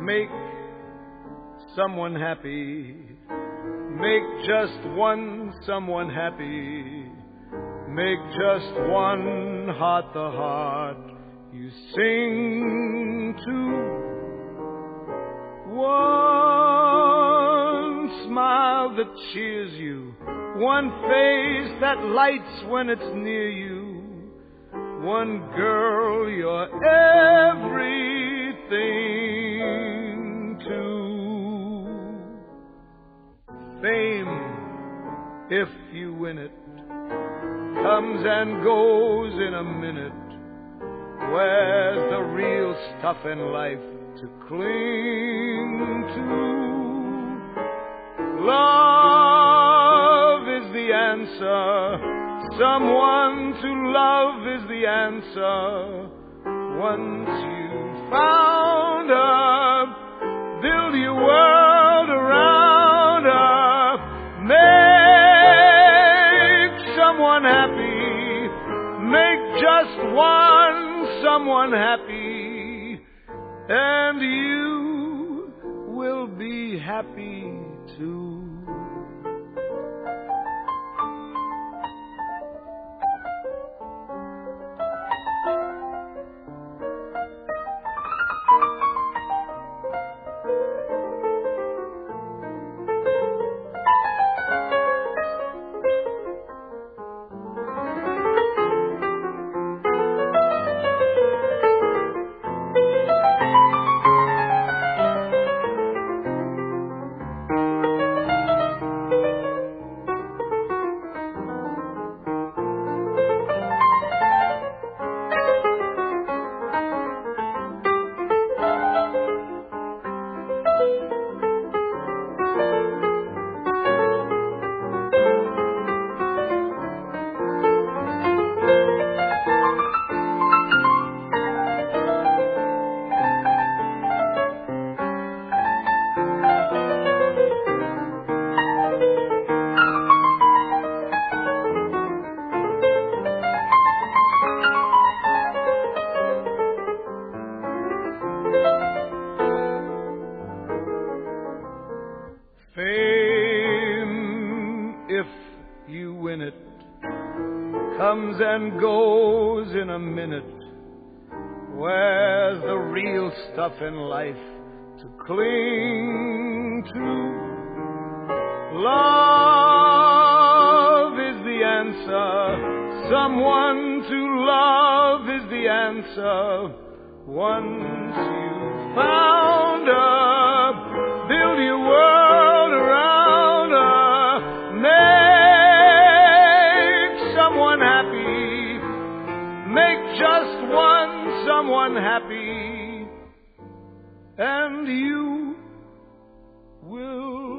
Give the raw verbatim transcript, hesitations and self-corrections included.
make someone happy. Make just one someone happy. Make just one heart the heart you sing to. One smile that cheers you. One face that lights when it's near you. One girl you're everything to. Fame, if you win it, comes and goes in a minute. Where's the real stuff in life to cling to? Love is the answer. Someone to love is the answer. Once you've found her, build your world around her. Make someone happy. Make just one someone happy. And you will be happy too. Comes and goes in a minute. Where's the real stuff in life to cling to? Love is the answer. Someone to love is the answer. Once you've found her, build your world around her. Make someone happy. Make just one someone happy. And you will